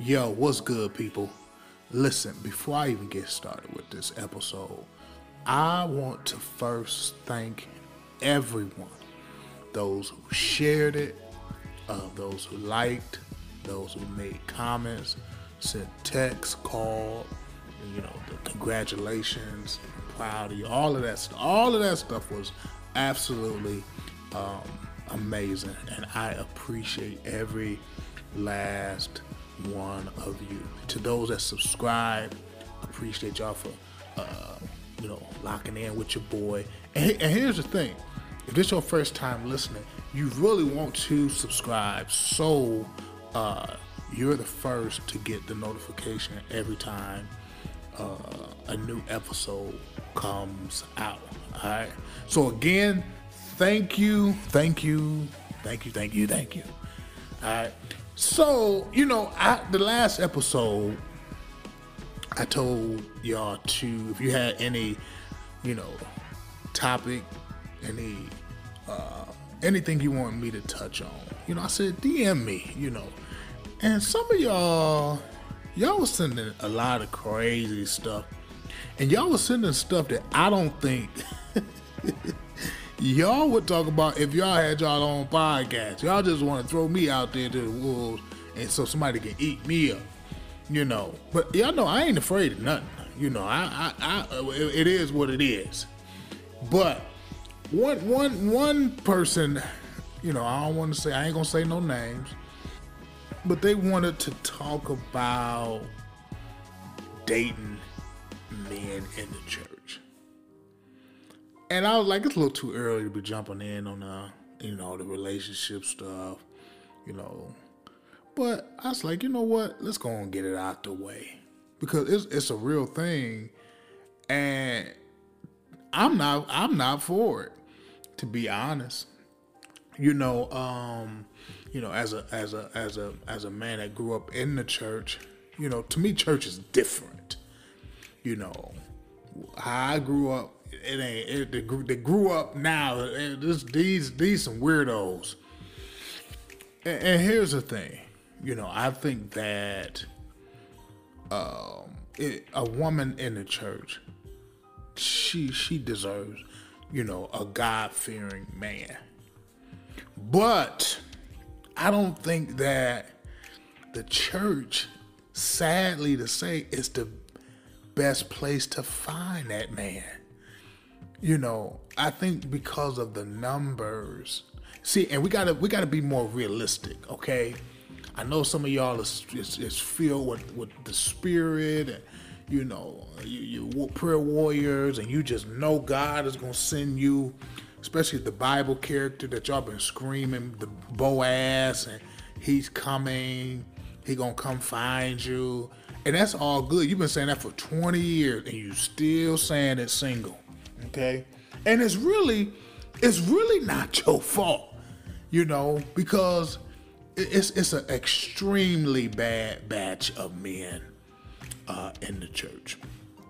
Yo, what's good, people? Listen, before I even get started with this episode, I want to first thank everyone. Those who shared it, those who liked, those who made comments, sent texts, called, the congratulations, I'm proud of you, all of that stuff. All of that stuff was absolutely amazing, and I appreciate every last one of you. To those that subscribe, appreciate y'all for locking in with your boy. And here's the thing: if this is your first time listening, you really want to subscribe so you're the first to get the notification every time a new episode comes out. All right. So again, thank you. All right. So, the last episode, I told y'all to, if you had any, topic, anything you want me to touch on, I said, DM me, and some of y'all was sending a lot of crazy stuff, and y'all was sending stuff that I don't think y'all would talk about if y'all had y'all own podcast. Y'all just want to throw me out there to the wolves and so somebody can eat me up, But y'all know I ain't afraid of nothing. It is what it is. But one person, I don't want to say, I ain't gonna say no names, but they wanted to talk about dating men in the church. And I was like, it's a little too early to be jumping in on the relationship stuff, But I was like, you know what? Let's go and get it out the way, because it's a real thing, and I'm not for it, to be honest. As a man that grew up in the church, to me, church is different. How I grew up. They grew up now. These some weirdos. And here's the thing, I think that a woman in the church, she deserves, a God-fearing man. But I don't think that the church, sadly to say, is the best place to find that man. I think because of the numbers. See, and we gotta be more realistic, okay? I know some of y'all is filled with the spirit, and you prayer warriors, and you just know God is gonna send you, especially the Bible character that y'all been screaming, the Boaz, and he's coming, he gonna come find you, and that's all good. You've been saying that for 20 years, and you still saying it's single. Okay, and it's really not your fault, because it's an extremely bad batch of men in the church.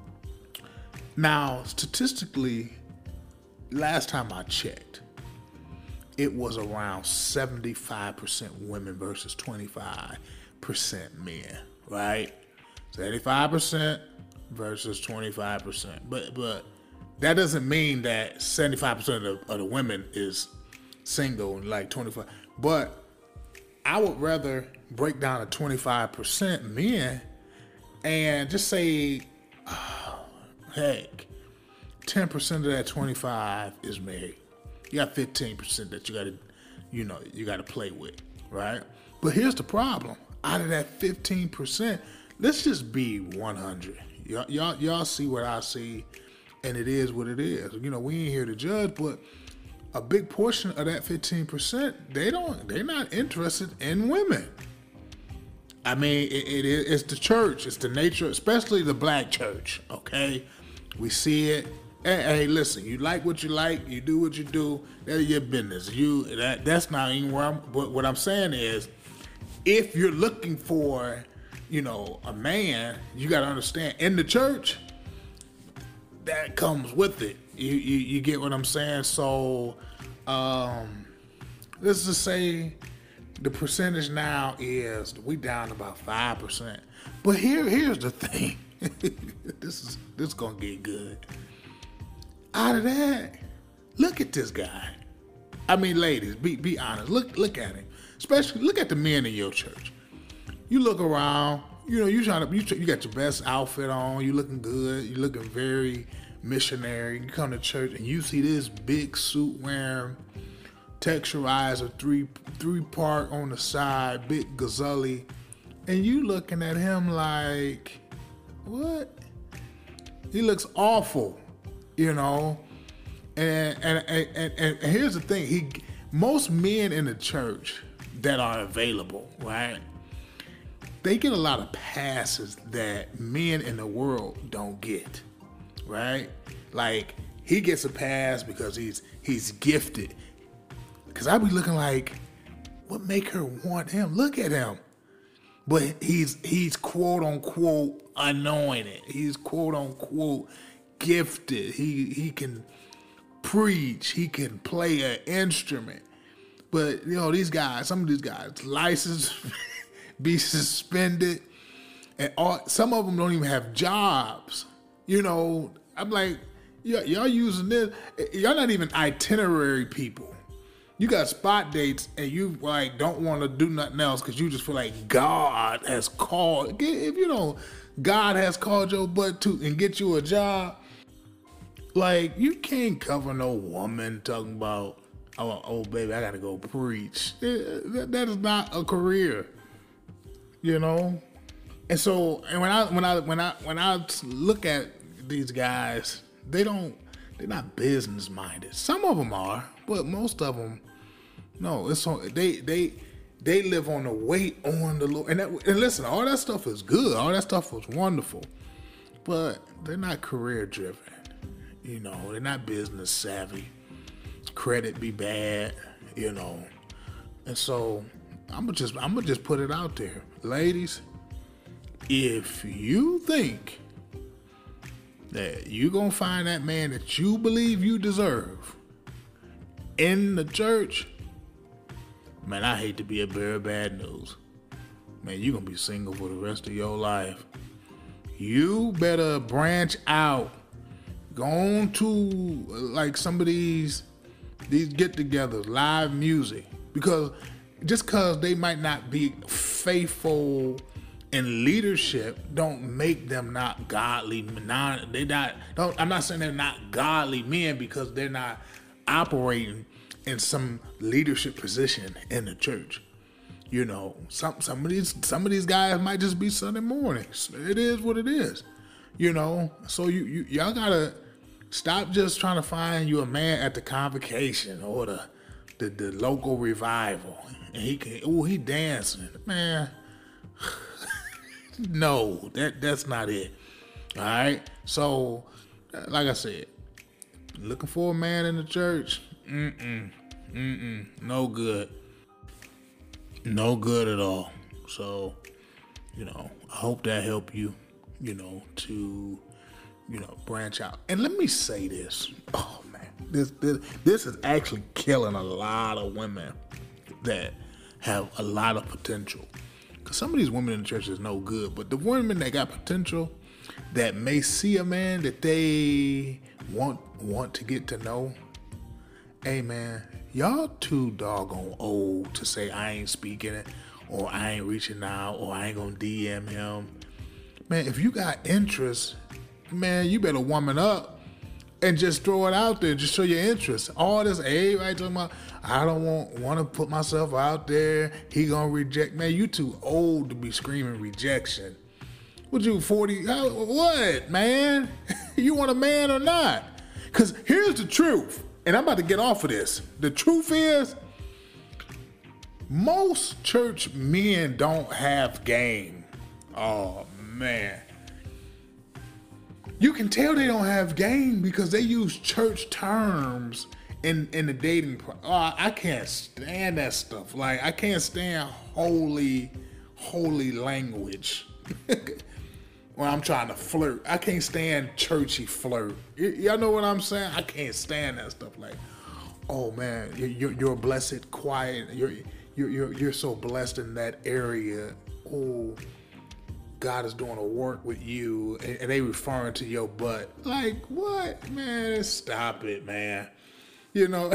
Now, statistically, last time I checked, it was around 75% women versus 25% men, right? 75% versus 25%, but that doesn't mean that 75% of the women is single, like 25. But I would rather break down to 25% men and just say, heck, 10% of that 25 is married. You got 15% that you gotta play with, right? But here's the problem. Out of that 15%, let's just be 100. Y'all see what I see. And it is what it is. We ain't here to judge, but a big portion of that 15%, they're not interested in women. I mean, it's the church, it's the nature, especially the black church. Okay, we see it. Hey, listen, you like what you like, you do what you do. That's your business. That's not even where what I'm saying is, if you're looking for, a man, you got to understand, in the church, that comes with it. You get what I'm saying? So, let's just say The percentage now is we down about 5%. But here's the thing. This is gonna get good. Out of that, look at this guy. I mean, ladies, be honest. Look at him. Especially look at the men in your church. You look around. You know, you got your best outfit on. You looking good. You looking very missionary. You come to church and you see this big suit wearing, texturizer, three-part on the side, big gazelle, and you looking at him like, what? He looks awful, you know. And here's the thing: most men in the church that are available, right? They get a lot of passes that men in the world don't get, right? Like he gets a pass because he's gifted. Cause I be looking like, what make her want him? Look at him. But he's quote unquote anointed. He's quote unquote gifted. He can preach. He can play an instrument. But you know, some of these guys, license be suspended, and some of them don't even have jobs. You know, I'm like, y'all using this. Y'all not even itinerary people. You got spot dates and you like don't want to do nothing else because you just feel like God has called. If you know God has called your butt to and get you a job, like you can't cover no woman talking about, oh baby, I gotta go preach. That is not a career, you know. And so, and when I look at these guys, they're not business minded. Some of them are, but most of them, no. It's on, they live on the wait on the Lord. And listen, all that stuff is good. All that stuff was wonderful, but they're not career driven. You know, they're not business savvy. Credit be bad. You know, and so I'm gonna just put it out there, ladies. If you think that you're gonna find that man that you believe you deserve in the church, man, I hate to be a bearer of bad news. Man, you're gonna be single for the rest of your life. You better branch out. Go on to like some of these get-togethers, live music. Because just because they might not be faithful in leadership don't make them not godly. I'm not saying they're not godly men because they're not operating in some leadership position in the church. You know, some of these guys might just be Sunday mornings. It is what it is. You know, so y'all gotta stop just trying to find you a man at the convocation or the local revival and he dancing, man. No, that's not it. All right. So, like I said, looking for a man in the church, no good. No good at all. So, you know, I hope that helped you, you know, to, you know, branch out. And let me say this. Oh man, this is actually killing a lot of women that have a lot of potential. Because some of these women in the church is no good, but the women that got potential, that may see a man that they want to get to know, hey man, y'all too doggone old to say I ain't speaking it, or I ain't reaching out, or I ain't gonna DM him. Man, if you got interest, man, you better woman up and just throw it out there. Just show your interest. All this, everybody talking about, I don't want to put myself out there. He gonna reject. Man, you too old to be screaming rejection. What you 40? What, man? You want a man or not? Because here's the truth, and I'm about to get off of this. The truth is, most church men don't have game. Oh man. You can tell they don't have game because they use church terms in the dating. I can't stand that stuff. Like, I can't stand holy language when I'm trying to flirt. I can't stand churchy flirt. Y'all know what I'm saying? I can't stand that stuff. Like, oh man, you're blessed, quiet. you're so blessed in that area. Oh, God is doing a work with you, and they referring to your butt. Like, what, man? Stop it, man. You know.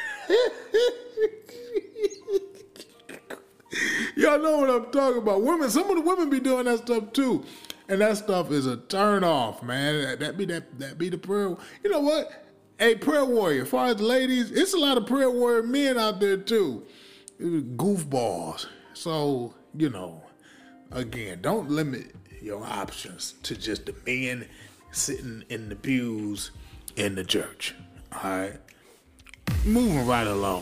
Y'all know what I'm talking about. Women, some of the women be doing that stuff too. And that stuff is a turn off, man. That be the prayer. You know what? Hey, prayer warrior, as far as the ladies, it's a lot of prayer warrior men out there too. Goofballs. So, you know, again, don't limit your options to just the men sitting in the pews in the church. All right. Moving right along.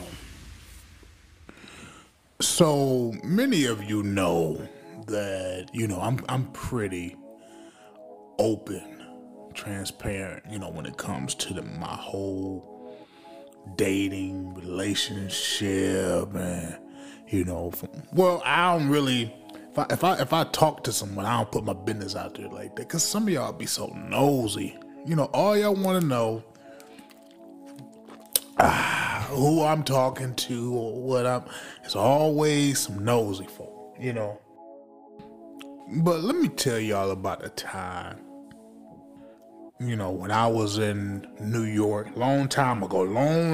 So many of you know that, you know, I'm pretty open, transparent, you know, when it comes to my whole dating relationship, and you know, I don't really. If I talk to someone, I don't put my business out there like that, cause some of y'all be so nosy. You know, all y'all want to know who I'm talking to or what I'm. It's always some nosy folk, you know. But let me tell y'all about a time, you know, when I was in New York, long time ago,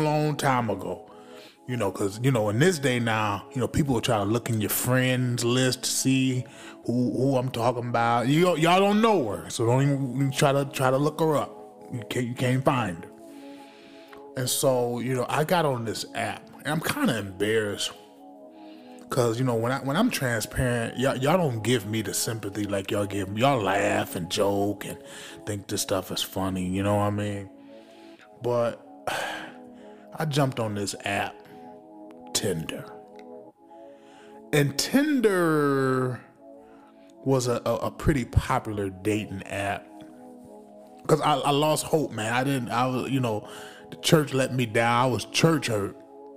you know, because, you know, in this day now, you know, people will try to look in your friends list to see who I'm talking about. Y'all don't know her, so don't even try to look her up. You can't find her. And so, you know, I got on this app, and I'm kind of embarrassed. Cause, you know, when I'm transparent, y'all don't give me the sympathy like y'all give me. Y'all laugh and joke and think this stuff is funny, you know what I mean? But I jumped on this app, Tinder. And Tinder was a pretty popular dating app. Cause I lost hope, man. I was, you know, the church let me down. I was church hurt.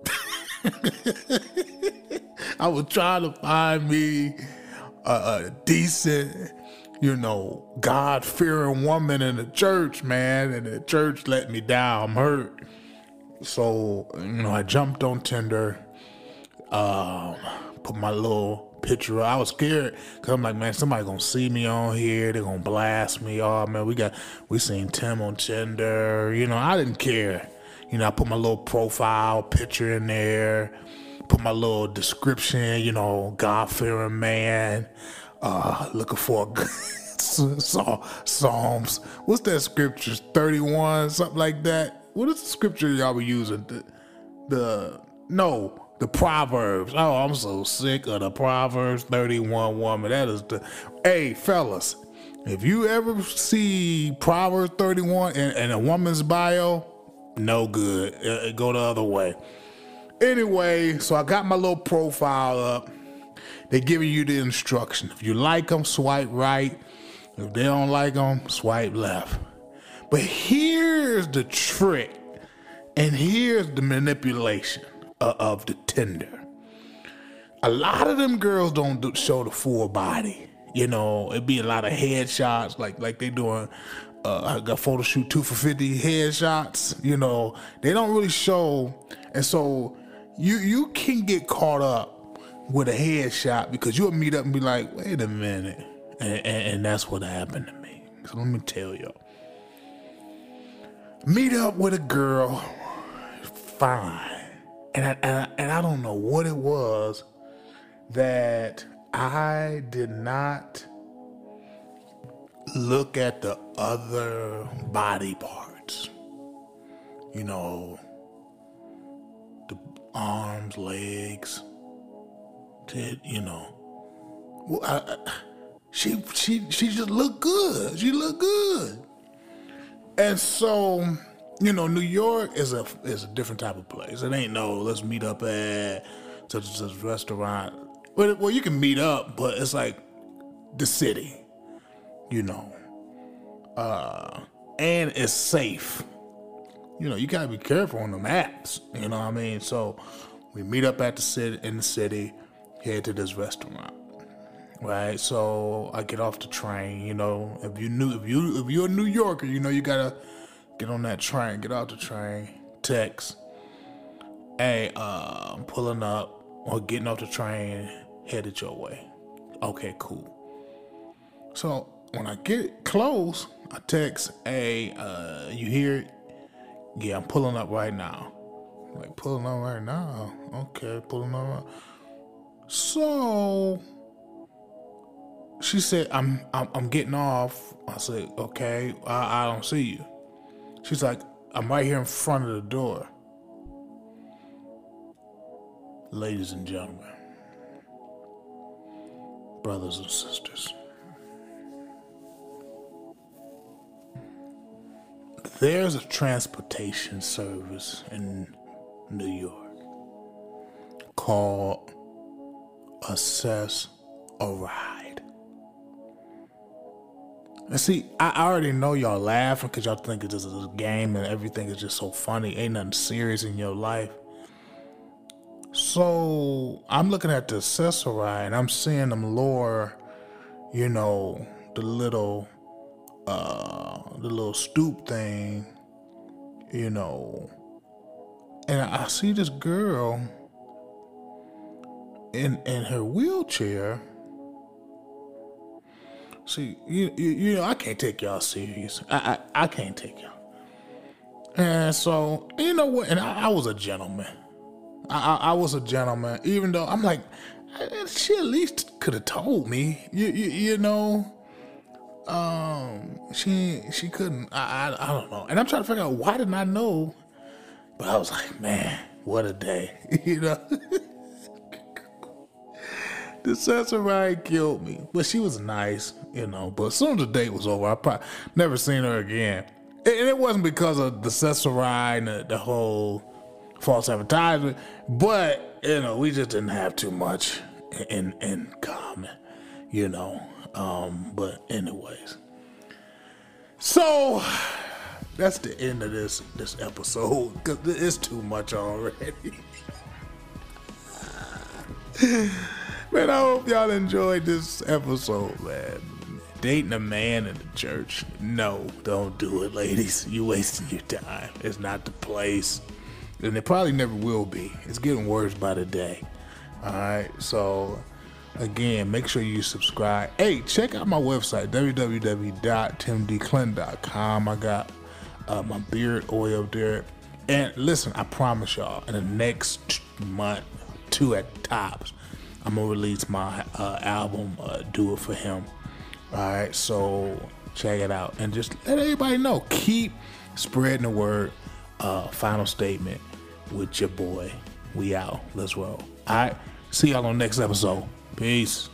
I was trying to find me a decent, you know, God-fearing woman in the church, man, and the church let me down. I'm hurt. So, you know, I jumped on Tinder, put my little picture up. I was scared because I'm like, man, somebody gonna see me on here. They're gonna blast me. Oh, man, we seen Tim on Tinder. You know, I didn't care. You know, I put my little profile picture in there, put my little description, you know, God-fearing man, looking for Psalms. What's that scripture? 31, something like that. What is the scripture y'all be using? The Proverbs. Oh, I'm so sick of the Proverbs 31 woman. That is hey, fellas, if you ever see Proverbs 31 in a woman's bio, no good. Go the other way. Anyway, so I got my little profile up. They're giving you the instruction. If you like them, swipe right. If they don't like them, swipe left. But here's the trick, and here's the manipulation of the Tinder. A lot of them girls don't show the full body. You know, it'd be a lot of headshots, like they doing. I got photo shoot 2 for $50 headshots. You know, they don't really show, and so you can get caught up with a headshot because you'll meet up and be like, wait a minute, and that's what happened to me. So let me tell y'all. Meet up with a girl, fine, and I don't know what it was that I did not look at the other body parts, you know, the arms, legs, you know. Well, she just looked good. She looked good, and so, you know, New York is a different type of place. It ain't no let's meet up at such and such restaurant. Well, you can meet up, but it's like the city. You know, and it's safe. You know, you gotta be careful on them apps. You know what I mean? So we meet up at in the city, head to this restaurant, right? So I get off the train. You know, if you're a New Yorker, you know you gotta get on that train, get off the train, text, hey, I'm pulling up. or getting off the train headed your way. Okay, cool. So when I get close, I text, hey, you hear it? Yeah, I'm pulling up right now. Like, pulling up right now? Okay, pulling up right. So she said, I'm getting off. I said, okay, I don't see you. She's like, I'm right here in front of the door. Ladies and gentlemen, brothers and sisters, there's a transportation service in New York called Assess a Ride. And see, I already know y'all laughing because y'all think it's just a game and everything is just so funny. Ain't nothing serious in your life. So I'm looking at the Assess a Ride and I'm seeing them lower, the little stoop thing, and I see this girl in her wheelchair. See, I can't take y'all serious. I can't take y'all. And so, you know what? And I was a gentleman. I was a gentleman, even though I'm like, she at least could have told me, She couldn't. I don't know. And I'm trying to figure out why didn't I know? But I was like, man, what a day, The Assess a Ride killed me, but she was nice, But as soon as the date was over, I probably never seen her again. And it wasn't because of the Assess a Ride and the whole false advertisement, but we just didn't have too much in common, But anyways, so that's the end of this episode because it's too much already. Man, I hope y'all enjoyed this episode, man. Dating a man in the church. No, don't do it, ladies. You wasting your time. It's not the place. And it probably never will be. It's getting worse by the day. Alright, so again, make sure you subscribe. Hey, check out my website, www.timdclinton.com. I got my beard oil there. And listen, I promise y'all, in the next month, 2 at tops, I'm going to release my album, Do It For Him. Alright, so check it out. And just let everybody know. Keep spreading the word. Final statement with your boy. We out. Let's roll. Alright, see y'all on the next episode. Peace.